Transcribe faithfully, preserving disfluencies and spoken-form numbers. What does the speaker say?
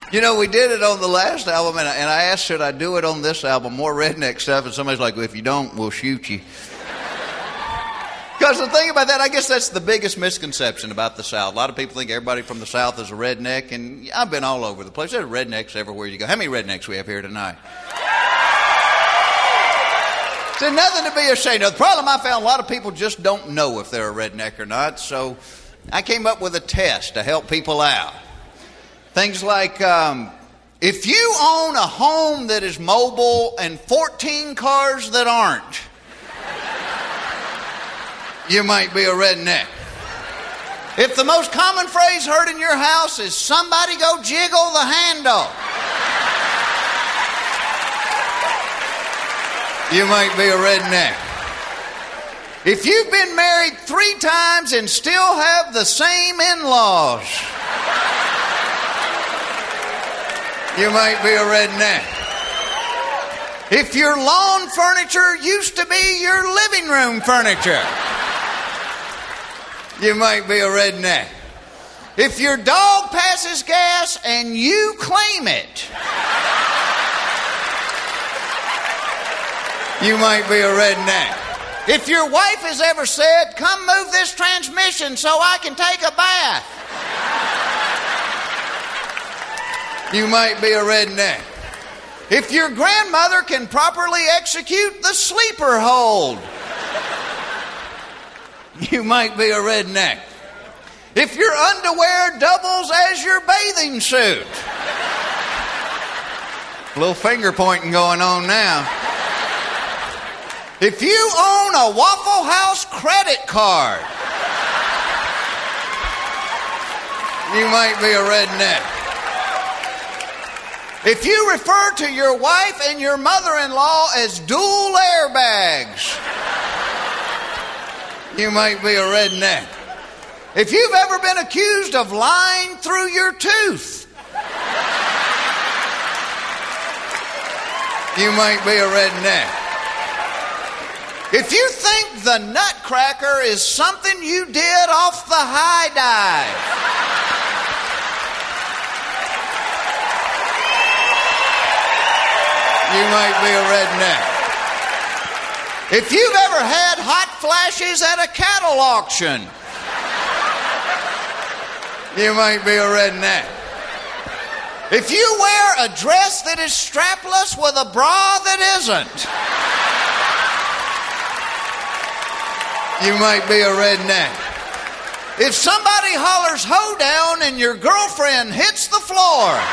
You know, we did it on the last album, and I, and I asked, should I do it on this album, more redneck stuff, and somebody's like, well, if you don't, we'll shoot you. Because the thing about that, I guess that's the biggest misconception about the South. A lot of people think everybody from the South is a redneck, and I've been all over the place. There's rednecks everywhere you go. How many rednecks we have here tonight? There's nothing to be ashamed of. The problem I found, a lot of people just don't know if they're a redneck or not, so I came up with a test to help people out. Things like, um, if you own a home that is mobile and fourteen cars that aren't, you might be a redneck. If the most common phrase heard in your house is, somebody go jiggle the handle, you might be a redneck. If you've been married three times and still have the same in-laws, you might be a redneck. If your lawn furniture used to be your living room furniture, you might be a redneck. If your dog passes gas and you claim it, you might be a redneck. If your wife has ever said, come move this transmission so I can take a bath, you might be a redneck. If your grandmother can properly execute the sleeper hold, you might be a redneck. If your underwear doubles as your bathing suit, a little finger pointing going on now. If you own a Waffle House credit card, you might be a redneck. If you refer to your wife and your mother-in-law as dual airbags, you might be a redneck. If you've ever been accused of lying through your tooth, you might be a redneck. If you think the Nutcracker is something you did off the high dive, you might be a redneck. If you've ever had hot flashes at a cattle auction, you might be a redneck. If you wear a dress that is strapless with a bra that isn't, you might be a redneck. If somebody hollers "ho down" and your girlfriend hits the floor,